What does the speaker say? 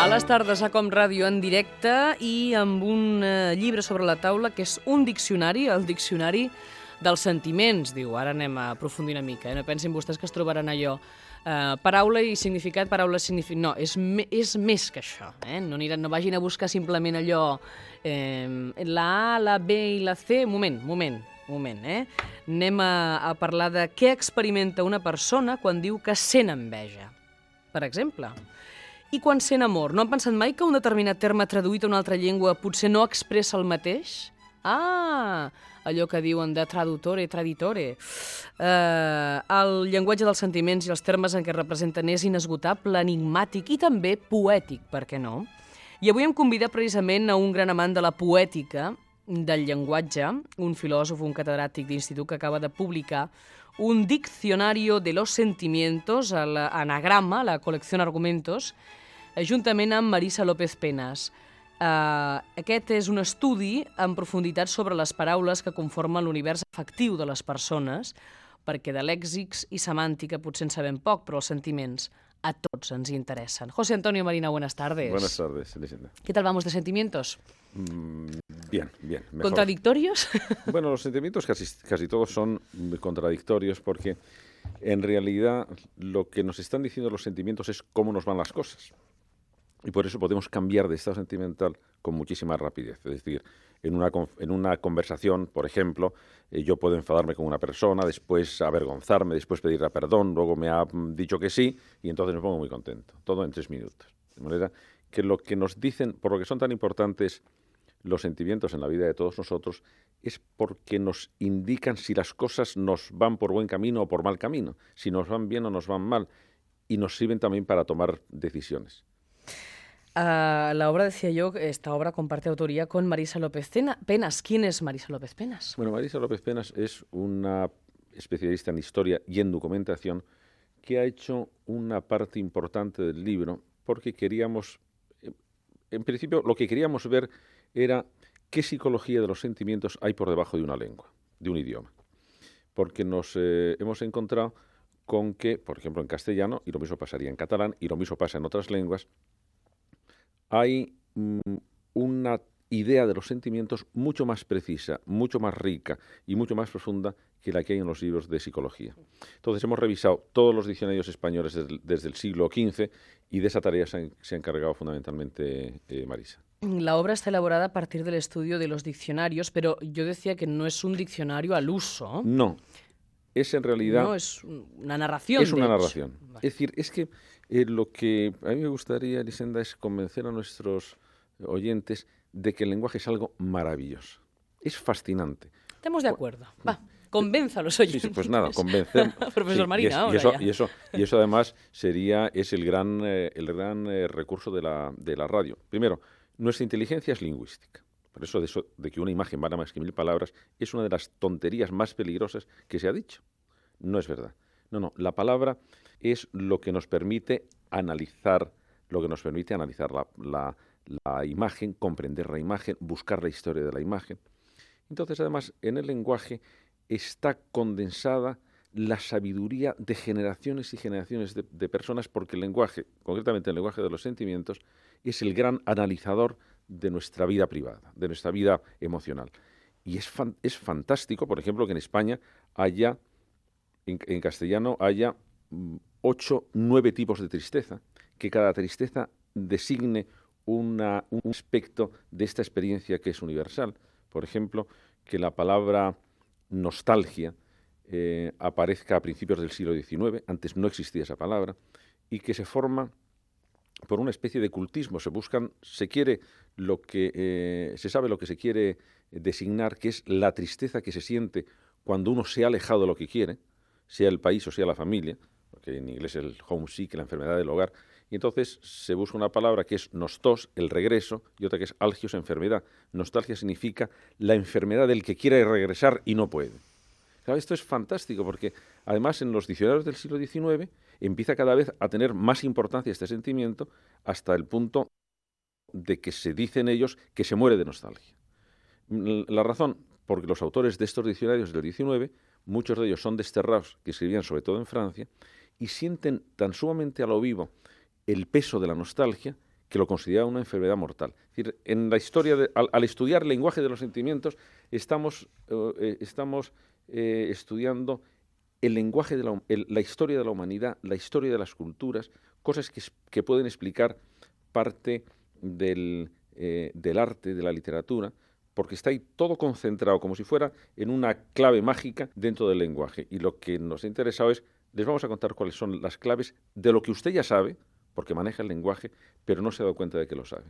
A les tardes a Com Ràdio en directe i amb un llibre sobre la taula que és un diccionari, el diccionari dels sentiments. Diu, ara anem a aprofundir una mica, no pensin vostès que es trobaran allò. Paraula i significat, paraula i significat... No, és més que això. No vagin a buscar simplement allò... La A, la B i la C... Moment. Anem a parlar de què experimenta una persona quan diu que sent enveja. Per exemple... I quan sent amor, no han pensat mai que un determinat terme traduït a una altra llengua potser no expressa el mateix? Ah, allò que diuen de traduttore, traditore. El llenguatge dels sentiments i els termes en què representen és inesgotable, enigmàtic i també poètic, per què no? I avui hem convidat precisament a un gran amant de la poètica, del llenguatge, un filòsof, un catedràtic d'institut que acaba de publicar un diccionario de los sentimientos, l'anagrama, la col·lecció Argumentos, juntament amb Marisa López Penas. Aquest és un estudi en profunditat sobre les paraules que conformen l'univers afectiu de les persones, perquè de lèxics i semàntica potser en sabem poc, però els sentiments a tots ens interessen. José Antonio Marina, buenas tardes. Buenas tardes, Elisenda. ¿Qué tal vamos de sentimientos? Bien. Mejor. ¿Contradictorios? Bueno, los sentimientos casi todos son contradictorios porque en realidad lo que nos están diciendo los sentimientos es cómo nos van las cosas. Y por eso podemos cambiar de estado sentimental con muchísima rapidez. Es decir, en una conversación, por ejemplo, yo puedo enfadarme con una persona, después avergonzarme, después pedirle perdón, luego me ha dicho que sí y entonces me pongo muy contento. Todo en 3 minutos. De manera que lo que nos dicen, por lo que son tan importantes los sentimientos en la vida de todos nosotros, es porque nos indican si las cosas nos van por buen camino o por mal camino, si nos van bien o nos van mal, y nos sirven también para tomar decisiones. La obra, decía yo, esta obra comparte autoría con Marisa López Penas. ¿Quién es Marisa López Penas? Bueno, Marisa López Penas es una especialista en historia y en documentación que ha hecho una parte importante del libro porque queríamos, en principio, lo que queríamos ver era qué psicología de los sentimientos hay por debajo de una lengua, de un idioma. Porque nos hemos encontrado con que, por ejemplo, en castellano, y lo mismo pasaría en catalán, y lo mismo pasa en otras lenguas, hay una idea de los sentimientos mucho más precisa, mucho más rica y mucho más profunda que la que hay en los libros de psicología. Entonces hemos revisado todos los diccionarios españoles desde el siglo XV y de esa tarea se ha encargado fundamentalmente Marisa. La obra está elaborada a partir del estudio de los diccionarios, pero yo decía que no es un diccionario al uso. No, es en realidad... No, es una narración. Es una narración. Vale. Es decir, es que lo que a mí me gustaría, Elisenda, es convencer a nuestros oyentes de que el lenguaje es algo maravilloso. Es fascinante. Estamos de acuerdo. Va, convenza a los oyentes. Sí, pues nada, convencer. Profesor Marina, y eso además es el gran recurso de la radio. Primero, nuestra inteligencia es lingüística. Por eso de que una imagen vale más que 1000 palabras es una de las tonterías más peligrosas que se ha dicho. No es verdad. No, la palabra es lo que nos permite analizar, la imagen, comprender la imagen, buscar la historia de la imagen. Entonces, además, en el lenguaje está condensada la sabiduría de generaciones y generaciones de personas, porque el lenguaje, concretamente el lenguaje de los sentimientos, es el gran analizador de nuestra vida privada, de nuestra vida emocional. Y es fantástico, por ejemplo, que en España haya, en castellano, haya 8, 9 tipos de tristeza, que cada tristeza designe un aspecto de esta experiencia que es universal. Por ejemplo, que la palabra nostalgia aparezca a principios del siglo XIX, antes no existía esa palabra, y que se forma por una especie de cultismo. Se sabe lo que se quiere designar, que es la tristeza que se siente cuando uno se ha alejado de lo que quiere, sea el país o sea la familia, porque en inglés es el homesick, la enfermedad del hogar, y entonces se busca una palabra que es nostos, el regreso, y otra que es algios, enfermedad. Nostalgia significa la enfermedad del que quiere regresar y no puede. Claro, esto es fantástico porque además en los diccionarios del siglo XIX empieza cada vez a tener más importancia este sentimiento hasta el punto de que se dicen ellos que se muere de nostalgia. La razón, porque los autores de estos diccionarios del XIX, muchos de ellos son desterrados, que escribían sobre todo en Francia, y sienten tan sumamente a lo vivo el peso de la nostalgia que lo consideraba una enfermedad mortal. Es decir, en la historia, al estudiar el lenguaje de los sentimientos, estamos estudiando el lenguaje de la historia de la humanidad, la historia de las culturas, cosas que pueden explicar parte del arte, de la literatura, porque está ahí todo concentrado, como si fuera en una clave mágica dentro del lenguaje. Y lo que nos ha interesado es, les vamos a contar cuáles son las claves de lo que usted ya sabe, porque maneja el lenguaje, pero no se ha dado cuenta de que lo sabe.